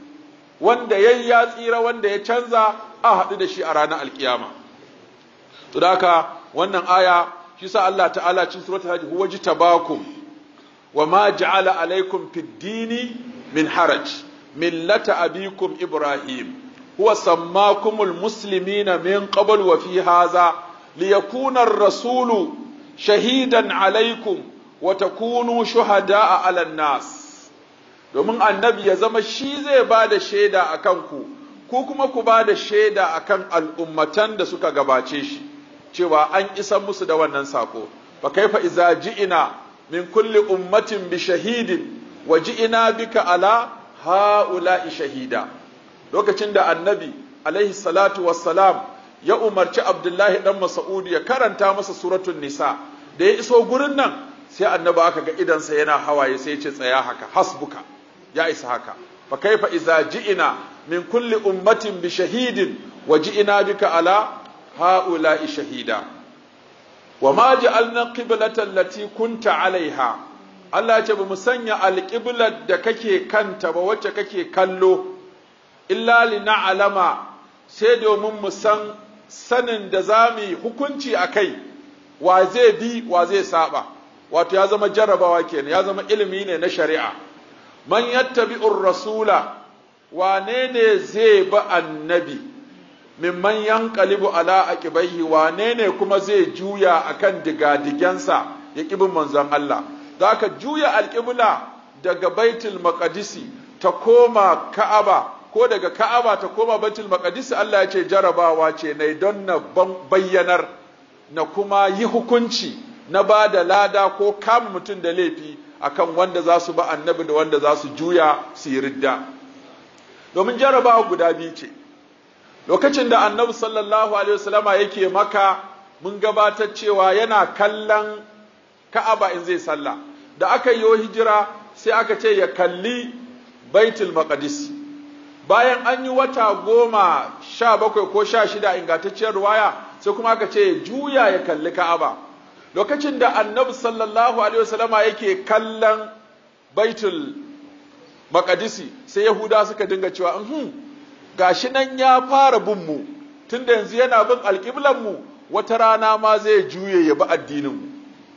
A: wanda yayi ya tsira wanda ya canza a haɗu da shi a ranar alkiyama to da haka wannan aya shi sa Allah ta'ala cikin suratul hajj huwa jitabakum wa ma ja'ala alaykum fid dini min haraj millata abikum ibrahim huwa sammakumul muslimina min qabl wa fi hadha liyakuna ar-rasulu shahidan alaykum wa takunu shuhada'a 'alan nas domin annabi ya zama shi zai bada shaida akan ku ku kuma ku bada shaida akan al'ummatan da suka gabace shi cewa an isa musu da wannan sako fa kaifa iza ji'ina min kulli ummatin bi shahidin wa ji'ina bika ala haula'i shahida lokacin da annabi alaihi salatu wassalam ya umarci abdullahi dan mas'ud ya karanta masa suratul nisa da ya iso gurin nan sai annabi aka ga idansa yana hawaye sai ya ce tsaya haka hasbuka ya isa haka fa kaifa iza ji'ina min kulli ummatin bi shahidin wa ji'ina bika ala haula'i shahida wa ma ja'alna qiblatan lati kunta alaiha Allah ya ce ba mu sanya alqiblat da kake kanta ba wacce kake kallo illa lina'lama sai domin mu san sanin da zamu hukunci akai wa zai bi wa zai saba wato ya zama jarabawa kenan ya zama ilimi ne na shari'a man yattabi'ur rasula wane ne zai bi annabi mimman yanqalibu ala aqibaihi wane ne kuma zai juya akan digadigensa ya kibin manzon Allah zaka juya alqibla daga baitul maqdisi ta koma ka'aba ko daga ka'aba ta koma baitul maqdisi Allah ya ce jarabawa ce ne don na bayyanar na kuma yi hukunci na ba da lada ko kama mutum da laifi akan wanda za su ba annabi da wanda za su juya su yi ridda domin jarabawa guda biyu ce lokacin da annabi sallallahu alaihi wasallama yake maka mun gabatar cewa yana kallon ka'aba in zai sallah da aka yi hijira sai aka ce ya kalli baitul maqdis bayan an yi wata goma sha bakwai ko sha shida ingantacciyar ruwaya sai kuma aka ce juya ya kalli ka'aba lokacin da annabi sallallahu alaihi wasallama yake kallon baitul maqdis sai yahuda suka dinga cewa mhm gashi nan ya fara bin mu tunda yanzu yana bin alƙiblan mu wata rana ma zai juye ya bi addinin mu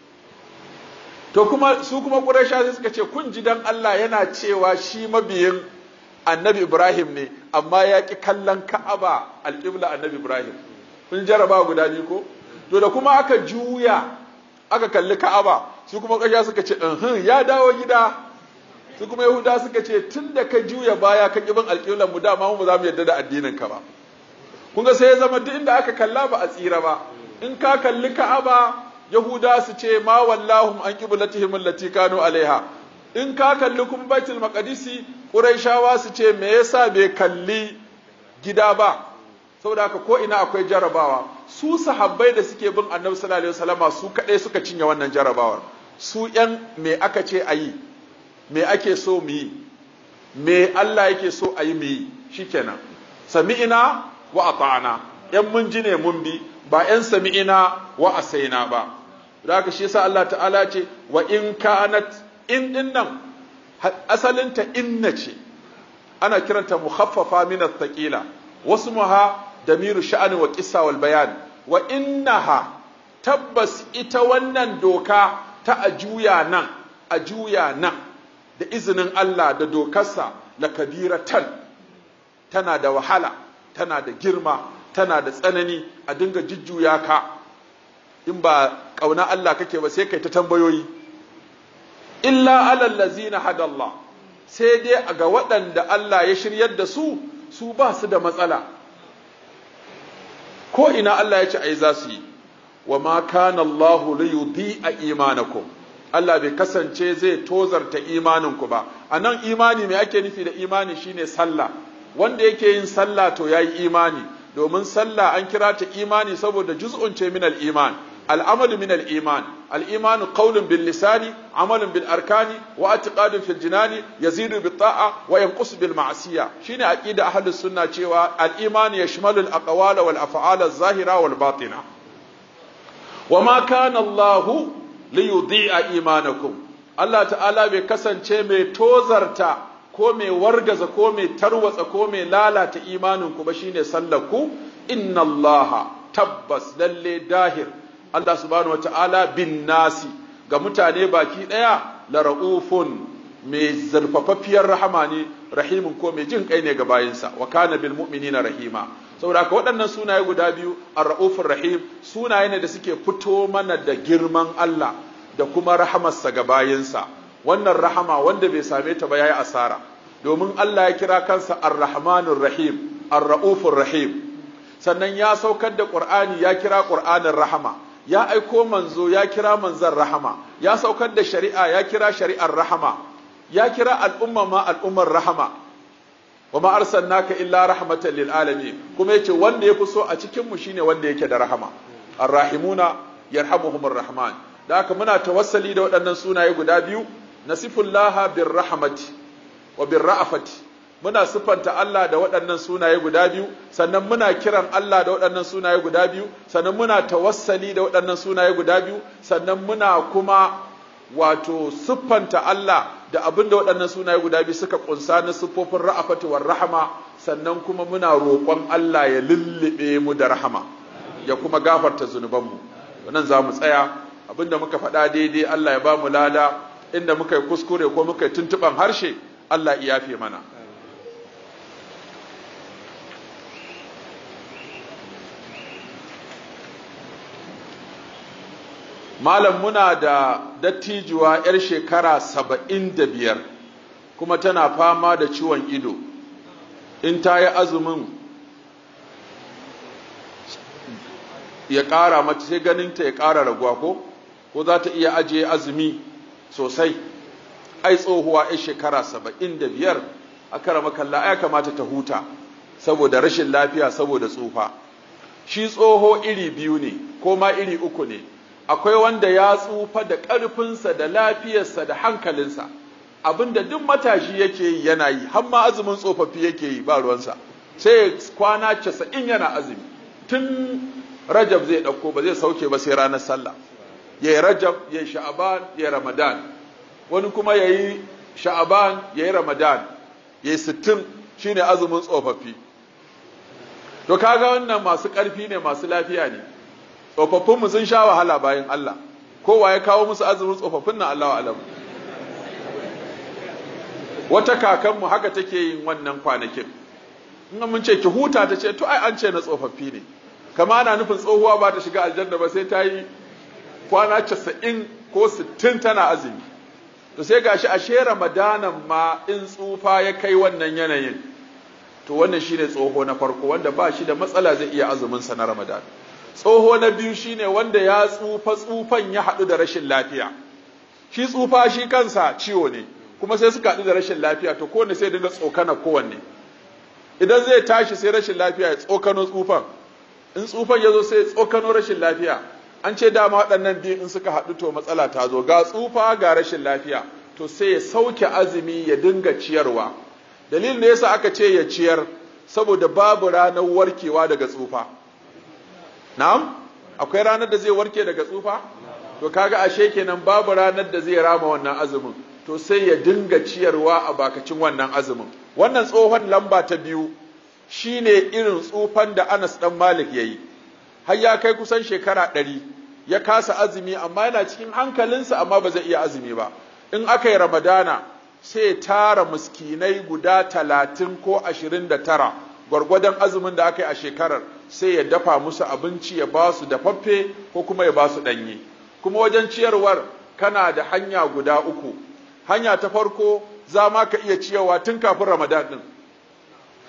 A: to kuma su kuma Quraysha sai suka ce kun ji dan Allah yana cewa shi mabiyin Annabi Ibrahim ne amma ya ki kallon Ka'aba alƙibla Annabi Ibrahim kun jaraba guda biyu ko to da kuma aka juya aka kalli Ka'aba su kuma Quraysha suka ce eh ya dawo gida su kuma Yahuda suka ce tun da ka juya baya ka kibin alƙiblan mu dama mu za mu yarda da addinin ka ba kun ga sai ya zama duk inda aka kalla ba a tsira ba in ka kalli Ka'aba Yahuda su ce ma wallahum an qiblatihim allati kanu alaiha in ka kalli kuma Baitul Maqdisi Quraishawa su ce me yasa bai kalli gida ba saboda haka ko ina akwai jarabawa su sahabbai da suke bin Annabi sallallahu alaihi wasallama su kadai suka cinye wannan jarabawar su yan me aka ce ayi me ake so mu yi me Allah yake so a yi mu yi shikenan sami'ina wa ata'na yan mun ji ne mun bi ba yan sami'ina wa asaina ba haka shi yasa Allah ta'ala ce wa in kanat in dinnan asalin ta inna ce ana kiranta mukhaffafa min ath-thaqila wasmuha damiru sha'ani wa qissa wal bayan wa innaha tabbas ita wannan doka ta ajuya nan ajuya nan da izinin Allah da dokarsa la kabiratan tana da wahala tana da girma tana da tsanani a dinga jujjuya ka in ba kauna Allah kake ba sai kai ta tambayoyi illa alal ladzina hadallah sai dai ga waɗanda Allah ya shiryar da su su ba su da matsala ko ina Allah ya ce ai za su yi wa ma kana Allahu li yudhi'a imanakum Allah bai kasance zai tozarta imaninku ba anan imani me ake nufi da imani shine sallah wanda yake yin sallah to yayi imani domin sallah an kira ta imani saboda juz'un ce min al-iman al-amalu min al-iman al-iman qawlun bil lisani amalun bil arkani wa i'tiqadun fil jinani yazidu bit ta'a wa yanqusu bil ma'siyah shine aqida ahlus sunna cewa al-iman yashmalu al-aqwala wal af'ala az-zahira wal batina wa ma kana Allahu li yudhi'a imanakum Allah ta'ala bai kasance mai tozarta ko mai wargaza ko mai tarwatsa ko mai lalata imaninku ba shine sallarku inna Allah tabbas lalle dahir Allah subhanahu wata'ala bin nasi ga mutane baki daya la raufun mai zarfafaffiyar rahama ne rahimun ko mai jin kai ne ga bayinsa wa kana bil mu'minina rahima saboda haka waɗannan sunaye guda biyu ar-raufur rahim sunaye ne da suke fito mana da girman Allah da kuma rahamarsa ga bayinsa wannan rahama wanda bai same ta ba yayi asara domin Allah ya kira kansa ar-rahmanur rahim ar-raufur rahim sannan ya saukar da Qur'ani ya kira Qur'anin rahama ya aiko manzo ya kira manzon rahama ya saukar da shari'a ya kira shari'ar rahama ya kira al'umma ma al'ummar rahama wa ma arsalnaka illa rahmatan lil alamin kuma yace wanda yafi so a cikin mu shine wanda yake da rahama ar-rahimuna yarhamuhumur rahman da haka muna tawassali da waɗannan sunaye guda biyu nasifullaha bir rahmati wa bir ra'afati muna sifanta Allah da waɗannan sunaye guda biyu sannan muna kiran Allah da waɗannan sunaye guda biyu sannan muna tawassali da waɗannan sunaye guda biyu sannan muna kuma wato siffanta Allah da abin da waɗannan sunaye guda biyu suka kunsa na siffofin ra'afati war rahama sannan kuma muna roƙon Allah ya lullube mu da rahama ya kuma gafarta zunubanmu wannan za mu tsaya abinda muka faɗa daidai Allah ya ba mu lada inda muka yi kuskure ko muka yi tuntuɓan harshe Allah ya yafe mana malam muna da dattijuwa yar shekara saba'in da biyar kuma tana fama da ciwon ido in ta yi azumin ya ƙara mata sai ganinta ya ƙara raguwa ko ko za ta iya ajiye azumi sosai ai tsohuwa yar shekara saba'in da biyar a karama kalla ya kamata ta huta saboda rashin lafiya saboda tsufa shi tsoho iri biyu ne ko ma iri uku ne akwai wanda ya tsufa da ƙarfinsa da lafiyarsa da hankalinsa abinda duk matashi yake yi yana yi har ma azumin tsofaffi yake yi ba ruwansa sai kwana casa'in yana azumi tun rajab zai ɗauko ba zai sauke ba sai ranar sallah ya yi rajab ya yi sha'aban ya yi ramadan wani kuma ya yi sha'aban ya yi ramadan ya yi sittin shine azumin tsofaffi to kaga wannan masu ƙarfi ne masu lafiya ne tsofaffinmu sun sha wahala bayan Allah kowa ya kawo musu azumin tsofaffin nan Allah alam wata kakanmu haka take yin wannan kwanakin in mun ce ki huta ta ce to ai an ce na tsofaffi ne kama ana nufin tsohuwa ba ta shiga aljanna ba sai ta yi kwana casa'in ko sittin tana azumi to sai gashi ashe ramadanan ma in tsufa ya kai wannan yanayin to wannan shine tsoho na farko wanda ba shi da matsala zai iya azumin sa na ramadan tsoho na biyu shine wanda ya tsufa tsufan ya haɗu da rashin lafiya shi tsufa shi kansa ciwo ne kuma sai suka haɗu da rashin lafiya to kowanne sai dinga tsokana kowanne idan zai tashi sai rashin lafiya ya tsokano tsufan in tsufan ya zo sai tsokano rashin lafiya an ce dama waɗannan biyu in suka haɗu to matsala ta zo ga tsufa ga rashin lafiya to sai ya sauke azumi ya dinga ciyarwa dalilin da yasa aka ce ya ciyar saboda babu ranar warkewa daga tsufa na'am akwai ranar da zai warke daga tsufa to kaga ashe kenan babu ranar da zai rama wannan azumin to sai ya dinga ciyarwa a bakacin wannan azumin wannan tsohon lamba ta biyu shine irin tsufan da Anas dan Malik yayi har ya kai kusan shekara ɗari ya kasa azumi amma yana cikin hankalinsa amma ba zai iya azumi ba in aka yi Ramadana sai tara miskinai guda talatin ko ashirin da tara gwargwadon azumin da aka yi a shekarar sai ya dafa musu abinci ya ba su dafaffe ko kuma ya ba su ɗanye kuma wajen ciyarwar kana da hanya guda uku hanya ta farko za ma ka iya ciyarwa tun kafin Ramadan ɗin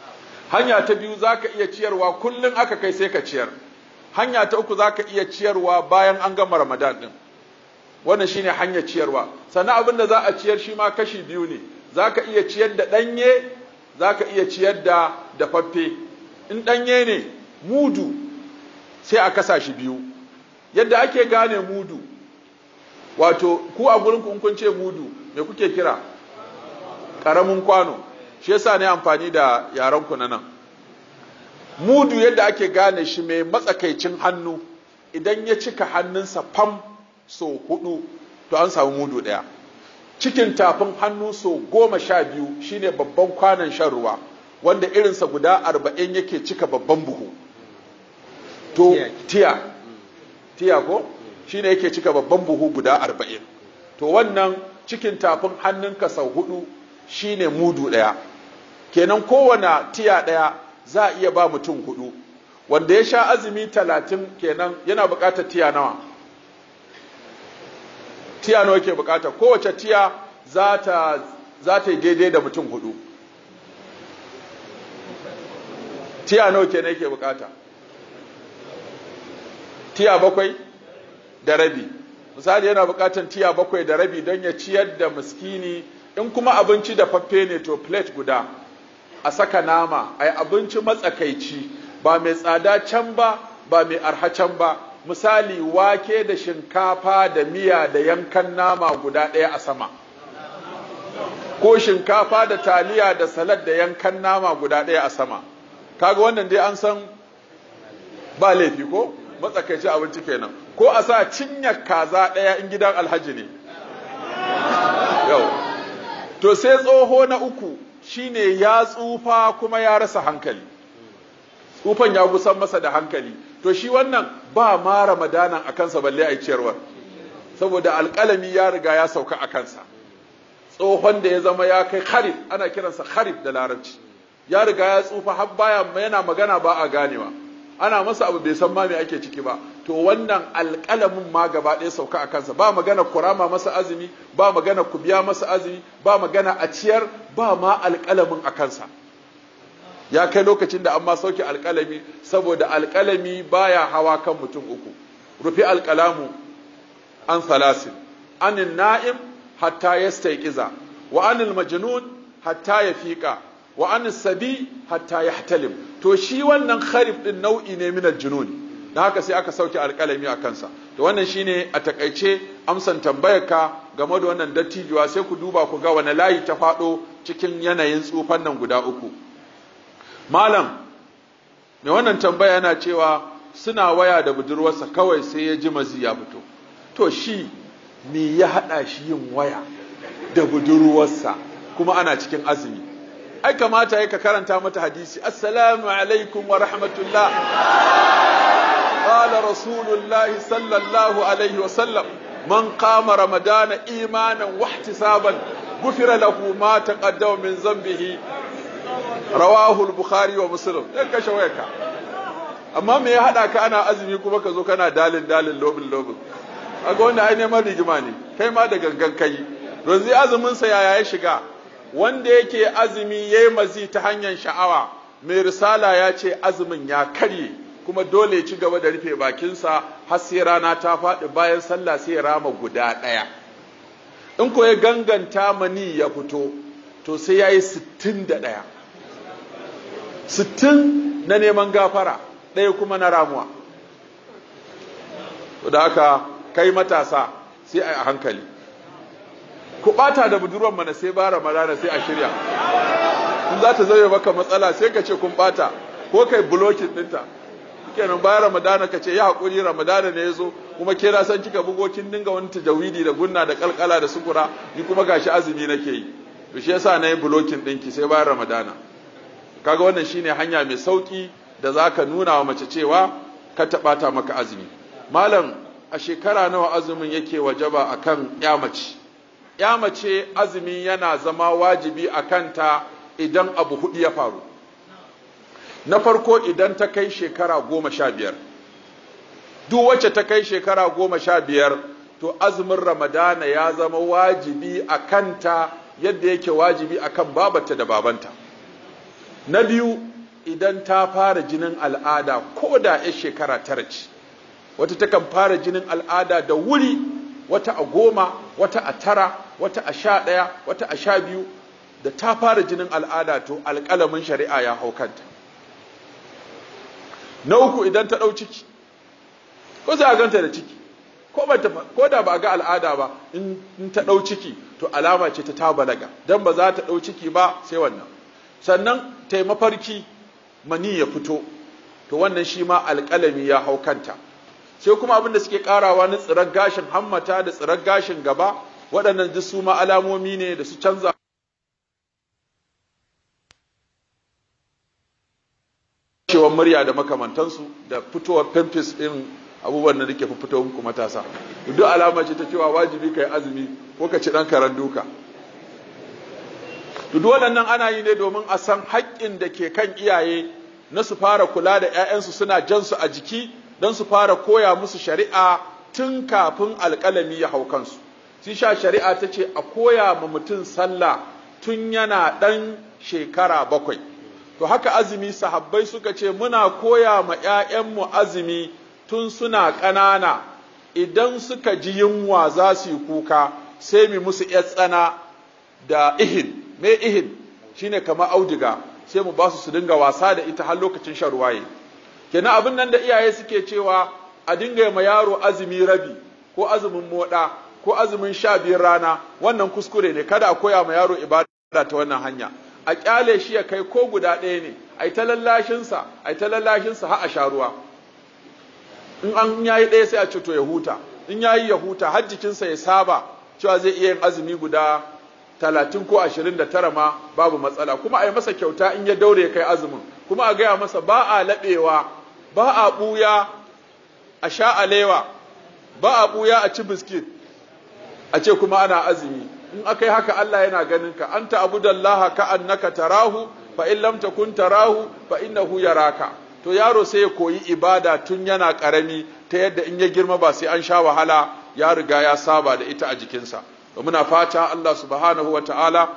A: hanya ta biyu zaka iya ciyarwa kullun aka kai sai ka ciyar, hanya ta uku zaka iya ciyarwa bayan an gama Ramadan din, wannan shine hanyar ciyarwa. Sannan abin da za a ciyar shi ma kashi biyu ne, zaka iya ciyar da ɗanye, zaka iya ciyar da dafaffe. In ɗanye ne mudu sai a kasa shi biyu. Yadda ake gane mudu, wato ku a gurin ku kun ce mudu me kuke kira? Ƙaramin kwano. Shi yasa ne amfani da yaran ku na nan. Mudu yadda ake gane shi mai matsakaicin hannu, idan ya cika hannunsa fam so hudu to an samu mudu ɗaya. Cikin tafin hannu so goma sha biyu shine babban kwanon shan ruwa, wanda irinsa guda arba'in yake cika babban buhu. To tiya, tiya ko shine yake cika babban buhu guda arba'in. To wannan cikin tafin hannunka sau hudu shine mudu ɗaya. Kenan kowane tiya ɗaya za a iya ba mutum hudu. Wanda ya sha azumi talatin kenan yana buƙatar tiya nawa? Tiya nawa yake buƙata? Kowace tiya za ta za ta yi daidai da mutum hudu. Tiya nawa kenan yake buƙata? Tiya bakwai da rabi. Misali yana buƙatar tiya bakwai da rabi don ya ciyar da miskini. In kuma abinci da faffe ne to plate guda, a saka nama, ai abinci matsakaici, ba mai tsada can ba, ba mai arha can ba. Misali wake da shinkafa da miya da yankan nama guda ɗaya a sama, ko shinkafa da taliya da salad da yankan nama guda ɗaya a sama. Kaga wannan dai an san ba laifi ko matsakaici abinci kenan. Ko a sa cinyar kaza ɗaya in gidan alhaji ne. Yau to sai tsoho na uku shine ya tsufa kuma ya rasa hankali, tsufan ya gusan masa da hankali. To shi wannan ba ma ramadanan a kansa balle a ciyarwar, saboda alƙalami ya riga ya sauka a kansa. Tsohon da ya zama ya kai kharif, ana kiransa kharif da larabci, ya riga ya tsufa har baya yana magana ba a ganewa, ana masa abu bai san ma me ake ciki ba. To wannan alƙalamin ma gaba ɗaya sauka a kansa, ba magana kurama masa azumi, ba magana ku biya masa azumi, ba magana a ciyar, ba ma alƙalamin a kansa. Ya kai lokacin da an ma sauke alƙalami, saboda alƙalami baya hawa kan mutum uku. Rufi alƙalamu an salasin, anin na'im hatta yastayqiza, wa anil majnun hatta yafiqa, wa anis sabi hatta yahtalim. To shi wannan kharif din nau'i ne min aljunun, dan haka sai aka sauke alƙalami a kansa. To wannan shine a takaice amsan tambayarka game da wannan dattijuwa. Sai ku duba ku ga wani layi ta faɗo cikin yanayin tsufan nan guda uku. Malam mai wannan tambaya yana cewa suna waya da budurwarsa kawai sai ya ji mazi ya fito. To shi me ya haɗa shi yin waya da budurwarsa kuma ana cikin azumi? Ai kamata ya ka karanta mata hadisi, assalamu alaikum wa rahmatullah, qala rasulullahi sallallahu alaihi wa sallam, man qama ramadana imanan wa ihtisaban ghufira lahu ma taqaddama min dhanbihi, rawahu al-bukhari wa muslim. Dan kashe wayarka. Amma me ya hada ka ana azumi kuma ka zo kana dalin dalin lobin lobin? Kaga wanda ai neman rigima ne, kai ma da gangan kai. Yanzu azumin sa yaya ya shiga? Wanda yake azumi yayi mazi ta hanyar sha'awa, mai risala ya ce azumin ya karye, kuma dole ya ci gaba da rufe bakinsa har sai rana ta faɗi, bayan sallah sai ya rama guda ɗaya. In ko ya ganganta mani ya fito, to sai yayi sittin da ɗaya. Sittin na neman gafara, ɗaya kuma na ramuwa. Da haka kai matasa sai a hankali. Ku ɓata da budurwan mana sai ba Ramadana sai a shirya. In za ta zame maka matsala sai ka ce kun ɓata, ko kai blocking ɗinta. Kenan bayan Ramadana ka ce ya haƙuri Ramadana ne ya zo, kuma ke na san kika bugo kin dinga wani tajawidi da gunna da kalkala da sukura, ni kuma gashi azumi nake yi. To shi yasa na yi blocking ɗinki sai bayan Ramadana. Kaga wannan shine hanya mai sauki da zaka nuna wa mace cewa ka taɓata maka azumi. Malam, a shekara nawa azumin yake wajaba akan ya mace? Ya mace azumi yana zama wajibi a kanta idan abu hudu ya faru. Na farko, idan ta kai shekara goma sha biyar. Duk wacce ta kai shekara goma sha biyar, to azumin Ramadana ya zama wajibi a kanta yadda yake wajibi akan babanta da babanta. Na biyu, idan ta fara jinin al'ada ko da ya shekara tara ce, wata takan fara jinin al'ada da wuri, wata a goma, wata a tara, wata a sha ɗaya, wata a sha biyu, da ta fara jinin al'ada to alƙalamin shari'a ya hau kanta. Na uku idan ta ɗau ciki, ko sai a ganta da ciki, ko da ba a ga al'ada ba, in ta ɗau ciki to alama ce ta ta balaga, don ba za ta ɗau ciki ba sai wannan. Sannan ta yi mafarki mani ya fito, to wannan shi ma alƙalami ya hau kanta. Sai kuma abin da suke ƙarawa na tsirar gashin hammata da tsirar gashin gaba, waɗannan duk su ma alamomi ne da su canza cewar murya da makamantansu da fitowar pimpis ɗin abubuwan da ke fito muku matasa. Duk alama ce ta cewa wajibi ka yi azumi ko ka ci ɗan karen duka. Duk waɗannan ana yi ne domin a san haƙƙin da ke kan iyaye na su fara kula da 'ya'yansu suna jan su a jiki don su fara koya musu shari'a tun kafin alƙalami ya hau kansu. Sun sha shari'a ta ce a koya ma mutum sallah tun yana ɗan shekara bakwai. To haka azumi sahabbai suka ce muna koya ma 'ya'yanmu azumi tun suna ƙanana, idan suka ji yunwa za su yi kuka sai mu musu 'yar tsana da ihin. Me ihin shine kamar auduga, sai mu ba su su dinga wasa da ita har lokacin shan ruwaye. Kenan abin nan da iyaye suke cewa a dinga ma yaro azumi rabi ko azumin moda ko azumin sha biyar rana, wannan kuskure ne. Kada a koya ma yaro ibada ta wannan hanya, a kyale shi ya kai ko guda ɗaya ne, ai ta lallashinsa ai ta lallashinsa har a sha ruwa. In an yayi ɗaya sai a ce to ya huta, in yayi ya huta har jikinsa ya saba cewa zai iya yin azumi guda talatin ko ashirin da tara ma babu matsala. Kuma a yi masa kyauta in ya daure ya kai azumin, kuma a gaya masa ba a laɓewa, ba a ɓuya a sha alewa, ba a ɓuya a ci biskit a ce kuma ana azumi. In aka yi haka Allah yana ganin ka, anta abudallaha ka annaka tarahu fa in lam takun tarahu fa innahu yaraka. To yaro sai ya koyi ibada tun yana karami ta yadda in ya girma ba sai an sha wahala, ya riga ya saba da ita a jikinsa. To muna fata Allah subhanahu wataala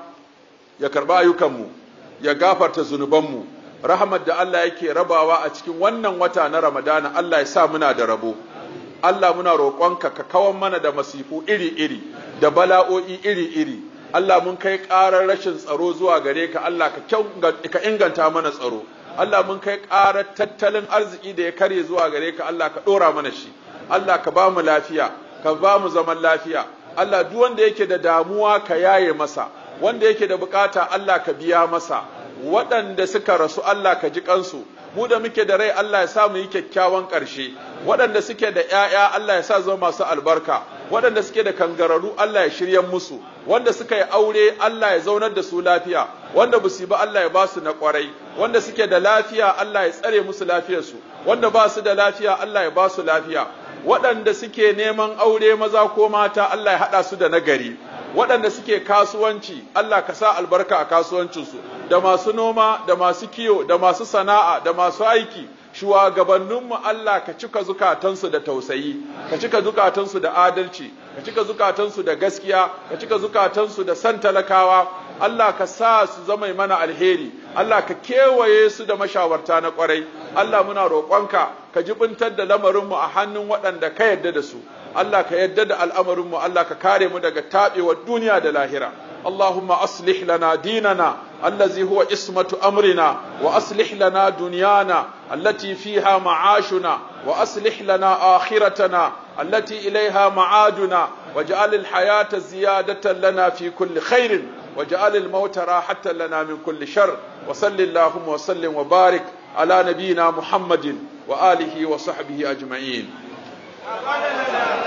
A: ya karba ayyukanmu, ya gafarta zunubanmu. Rahmat da Allah yake rabawa a cikin wannan wata na Ramadana, Allah ya sa muna da rabo. Allah muna roƙonka ka kawar mana da masifu iri-iri da bala'o'i iri-iri. Allah mun kai ƙarar rashin tsaro zuwa gare ka, Allah ka inganta mana tsaro. Allah mun kai ƙarar tattalin arziki da ya karye zuwa gare ka, Allah ka ɗora mana shi. Allah ka ba mu lafiya, ka ba mu zaman lafiya. Allah duk wanda yake da damuwa ka yaye masa, wanda yake da bukata Allah ka biya masa. Waɗanda suka rasu Allah ka ji kansu, mu da muke da rai Allah ya sa mu yi kyakkyawan ƙarshe. Waɗanda suke da ƴaƴa Allah ya sa zama masu albarka, waɗanda suke da kangararru Allah ya shirya musu, wanda suka yi aure Allah ya zaunar da su lafiya, wanda ba su ba Allah ya ba su na ƙwarai, wanda suke da lafiya Allah ya tsare musu lafiyarsu, wanda ba su da lafiya Allah ya ba su lafiya, waɗanda suke neman aure maza ko mata Allah ya haɗa su da nagari, waɗanda suke kasuwanci Allah ka sa albarka a kasuwancinsu, da masu noma da masu kiyo da masu sana'a da masu aiki. Shugabanninmu Allah ka cika zukatansu da tausayi, ka cika zukatansu da adalci, ka cika zukatansu da gaskiya, ka cika zukatansu da san talakawa. Allah ka sa su zama mana alheri, Allah ka kewaye su da mashawarta na kwarai. Allah muna roƙonka ka jibintar da lamarinmu a hannun waɗanda ka yarda da su. Allah ka yarda da al'amarinmu, Allah ka kare mu daga taɓewar duniya da lahira. اللهم أصلح لنا ديننا الذي هو عصمة أمرنا، وأصلح لنا دنيانا التي فيها معاشنا، وأصلح لنا آخرتنا التي إليها معادنا، واجعل الحياة زيادة لنا في كل خير، واجعل الموت راحة لنا من كل شر. وصل اللهم وسلم وبارك على نبينا محمد وآله وصحبه أجمعين.